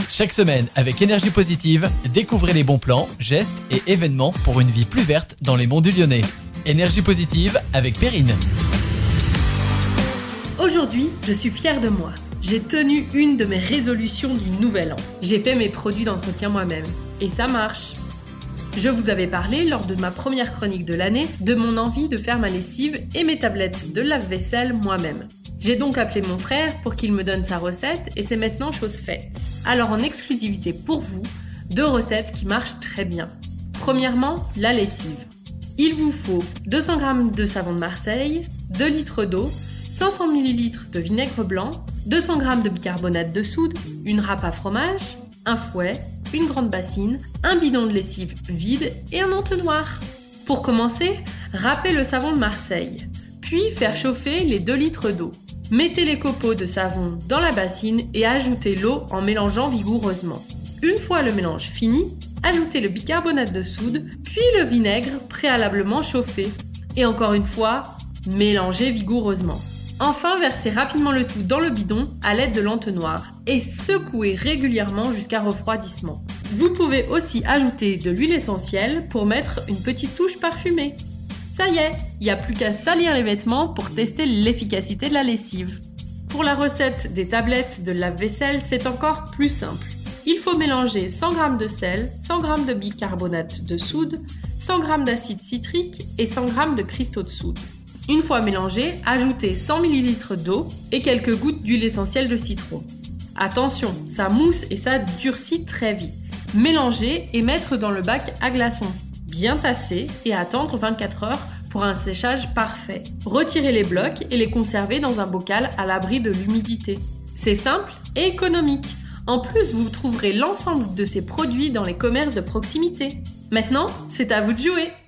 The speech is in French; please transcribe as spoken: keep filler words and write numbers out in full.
Chaque semaine, avec Énergie Positive, découvrez les bons plans, gestes et événements pour une vie plus verte dans les monts du Lyonnais. Énergie Positive avec Perrine. Aujourd'hui, je suis fière de moi. J'ai tenu une de mes résolutions du nouvel an. J'ai fait mes produits d'entretien moi-même. Et ça marche. Je vous avais parlé, lors de ma première chronique de l'année, de mon envie de faire ma lessive et mes tablettes de lave-vaisselle moi-même. J'ai donc appelé mon frère pour qu'il me donne sa recette et c'est maintenant chose faite. Alors en exclusivité pour vous, deux recettes qui marchent très bien. Premièrement, la lessive. Il vous faut deux cents grammes de savon de Marseille, deux litres d'eau, cinq cents millilitres de vinaigre blanc, deux cents grammes de bicarbonate de soude, une râpe à fromage, un fouet, une grande bassine, un bidon de lessive vide et un entonnoir. Pour commencer, râpez le savon de Marseille, puis faire chauffer les deux litres d'eau. Mettez les copeaux de savon dans la bassine et ajoutez l'eau en mélangeant vigoureusement. Une fois le mélange fini, ajoutez le bicarbonate de soude, puis le vinaigre préalablement chauffé. Et encore une fois, mélangez vigoureusement. Enfin, versez rapidement le tout dans le bidon à l'aide de l'entonnoir et secouez régulièrement jusqu'à refroidissement. Vous pouvez aussi ajouter de l'huile essentielle pour mettre une petite touche parfumée. Ça y est, il n'y a plus qu'à salir les vêtements pour tester l'efficacité de la lessive. Pour la recette des tablettes de lave-vaisselle, c'est encore plus simple. Il faut mélanger cent grammes de sel, cent grammes de bicarbonate de soude, cent grammes d'acide citrique et cent grammes de cristaux de soude. Une fois mélangé, ajoutez cent millilitres d'eau et quelques gouttes d'huile essentielle de citron. Attention, ça mousse et ça durcit très vite. Mélangez et mettre dans le bac à glaçons. Bien tasser et attendre vingt-quatre heures pour un séchage parfait. Retirez les blocs et les conservez dans un bocal à l'abri de l'humidité. C'est simple et économique. En plus, vous trouverez l'ensemble de ces produits dans les commerces de proximité. Maintenant, c'est à vous de jouer!